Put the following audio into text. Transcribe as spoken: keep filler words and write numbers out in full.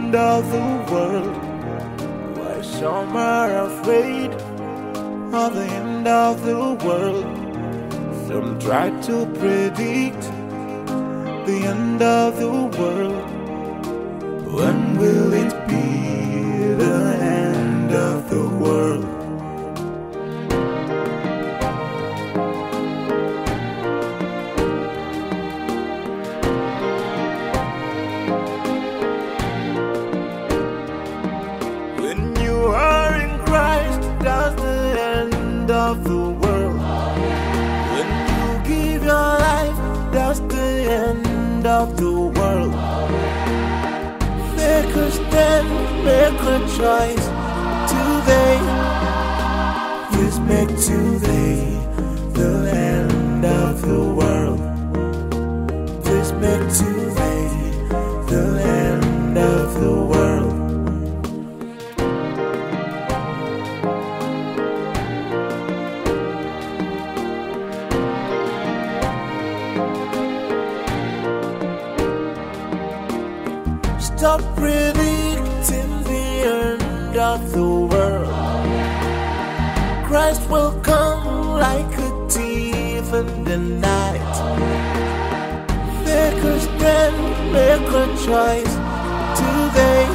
end of the world. Why some are afraid of the end of the world. Some try to predict the end of the world. When will it be the end of the world? When you are in Christ, that's the end of the world. When you give your life, that's the end of the world. Make a stand, make a choice today. Please make today the end of the world. Please make today the end of the world. Stop predicting the end of the world. Christ will come like a thief in the night. Make a stand, make a choice today.